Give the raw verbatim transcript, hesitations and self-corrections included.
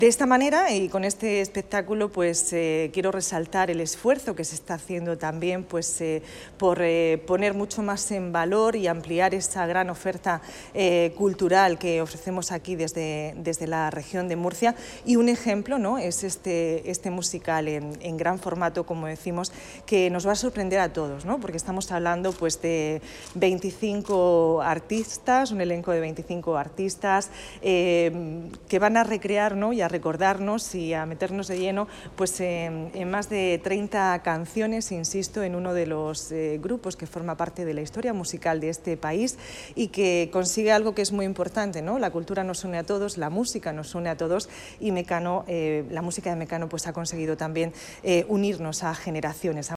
De esta manera y con este espectáculo pues eh, quiero resaltar el esfuerzo que se está haciendo también pues, eh, por eh, poner mucho más en valor y ampliar esa gran oferta eh, cultural que ofrecemos aquí desde, desde la región de Murcia, y un ejemplo, ¿no?, es este, este musical en, en gran formato, como decimos, que nos va a sorprender a todos, ¿no?, porque estamos hablando pues, de veinticinco artistas, un elenco de veinticinco artistas eh, que van a recrear, ¿no?, y a recordarnos y a meternos de lleno pues, en, en más de treinta canciones, insisto, en uno de los eh, grupos que forma parte de la historia musical de este país y que consigue algo que es muy importante, ¿no? La cultura nos une a todos, la música nos une a todos y Mecano, eh, la música de Mecano pues, ha conseguido también eh, unirnos a generaciones.